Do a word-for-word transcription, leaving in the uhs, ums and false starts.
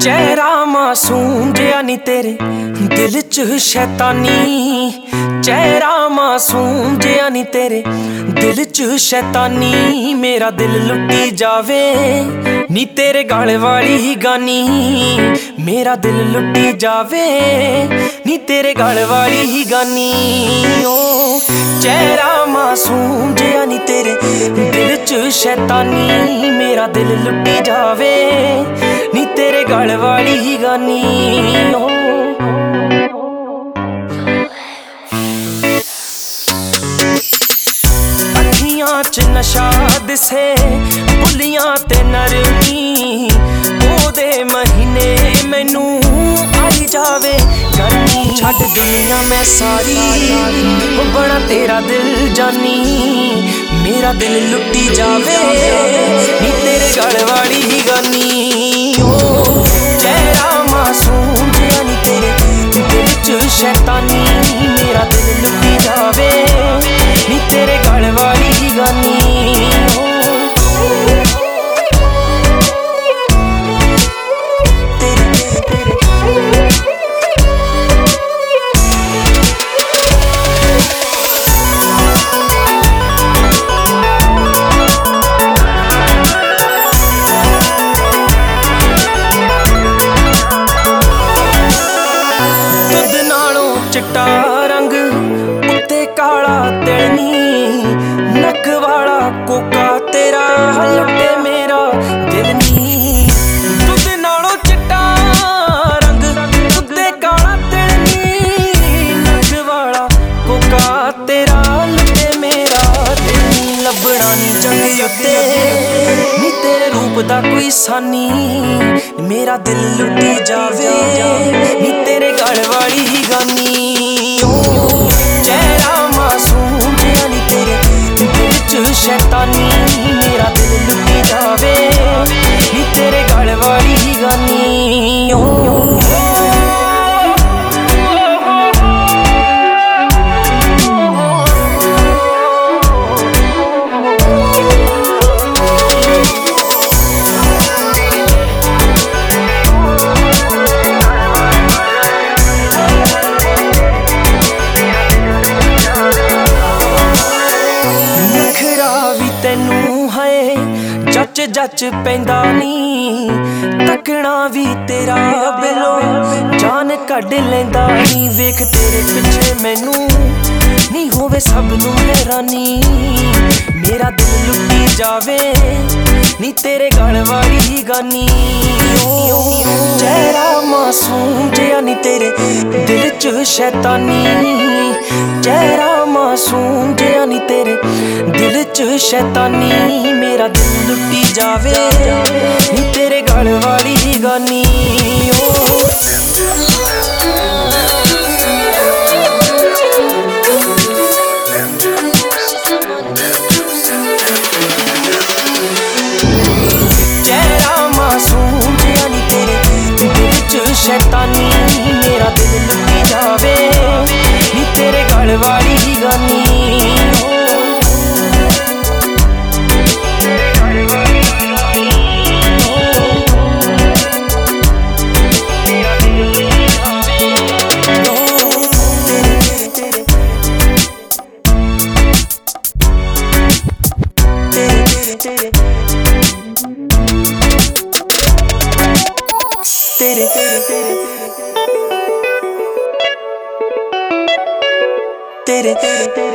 चेहरा मासूम जिया नी तेरे दिल च शैतानी, चेहरा मासूम जिया नी तेरे दिल च शैतानी। मेरा दिल लुटी जावे नी तेरे गल वाली ही गानी, मेरा दिल लुटी जावे नी तेरे गल वाली ही गानी। ओ चेहरा मासूम जिया नी तेरे दिल च शैतानी, मेरा दिल लुटी जावे नी तेरे गल वाली ही गानी। ओ अखियां च नशा दिसे बुलियां ते नरमी, ओदे महीने मैनू आई जावे गर्मी। छड्ड दुनिया मैं सारी ओ बना तेरा दिल जानी, मेरा दिल लुटी जावे नी तेरे गल वाली ही गानी। ओ चेहरा मासूम जिया नी तेरे दिल च शैतानी, मेरा दिल लुटी जावे नी तेरे गल वाली ही गानी। चिट्टा रंग उत्ते काला तिलनी, नक वाला कोका तेरा लुटे मेरा दिल नी। दुध नालों चिट्टा रंग उत्ते काला तिलनी, नक वाला कोका तेरा लुटे मेरा दिल नी। लभना नी चंगे उत्ते नी तेरे रूप दा कोई सानी, मेरा दिल लुटी जावे नी तेरे गल वाली ही गानी। चेहरा मासूम जिया नी तेरे दिल च शैतानी, मेरा दिल लुटी जावे नी तेरे गल वाली ही गानी। ओ तैनू है जच जच पैंदा नी, तकना भी तेरा बिलो जान कढ लैंदा नी। वेख तेरे पिछे मैनू नी होवे सब नू हैरानी, मेरा दिल लुटी जावे नी तेरे गल वाली ही गानी। ओ चेहरा मासूम जिया नी तेरे दिल च शैतानी, चेहरा मासूम जिया नी तेरे दिल च शैतानी। मेरा दिल लुटी जावे नी तेरे गल वाली ही गानी। ओ चेहरा मासूम जिया नी तेरे दिल च शैतानी, मेरा दिल लुटी जावे नी तेरे गल वाली ही गानी। तेरे तेरे तेरे तेरे